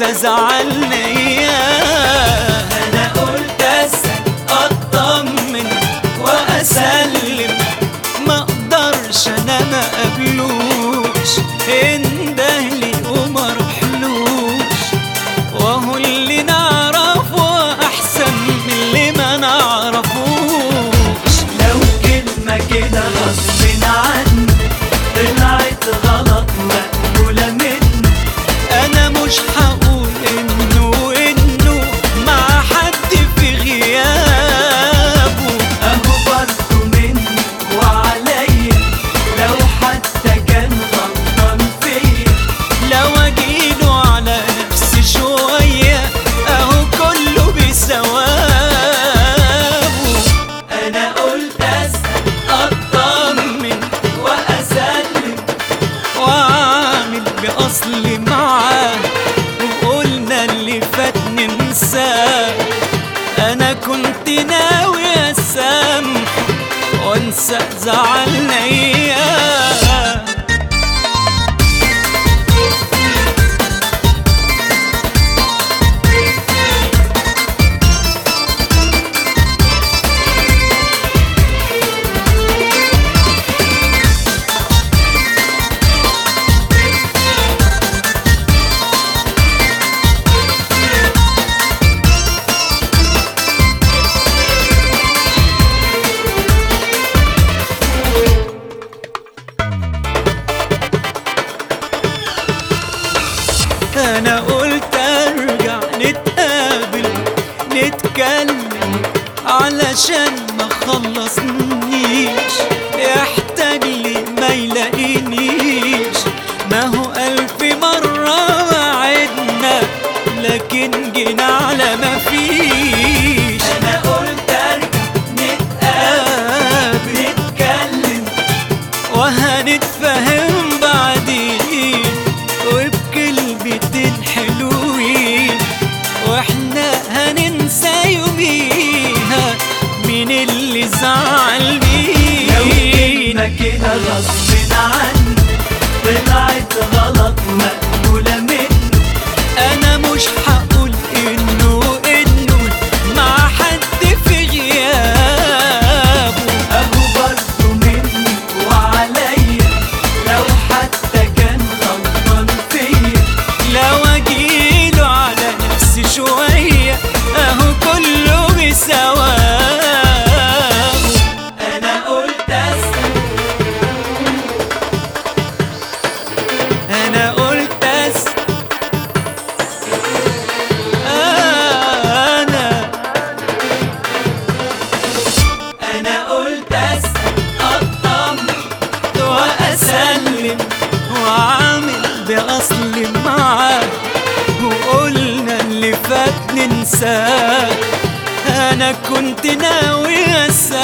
زعلنا اياه. انا قلت اسال اطمن واسلم، ما اقدرش انا ما قبلوش، اندهلي وما رحلوش، وهو اللي نعرفه احسن من اللي ما نعرفوش. لو كلمة كده غصب عني طلعت غلط مقبولة مني، انا مش هقول انه مع حد في غيابه. اهو برضه مني وعليا لو حتى كان غلطان فيا، لو اجيله على نفسي شوية اهو كله بثوابه. انا قلت اسال اطمن واسلم واعمل باصلي معاه، وقلنا اللي فات ننساه. انا كنت ناوي اسامح وانسى زعلنا اياه. انا قلت ارجع نتقابل نتكلم علشان ما خلصنيش، يحتاج لي ما يلاقينيش. ما هو الف مرة وعدنا لكن جينا على ما فيش. انا قلت ارجع نتقابل نتكلم وهنتفهم بعدين وبكلمتين حلوين، واحنا هننسى يوميها مين اللي زعل مين. لو كلمة كده غصب عني طلعت غلط مقبولة منه، انا مش هقول انه مع حد في غيابه. اهو برضه مني وعليا لو حتى كان غلطان فيا، لو اجيله على نفسي شوية اهو كله بثوابه. انا قلت اسال انا قلت اسال انا قلت اسال اطمن واسلم واعمل باصلي معاه، وقلنا اللي فات ننساه. انا كنت ناوي اسامح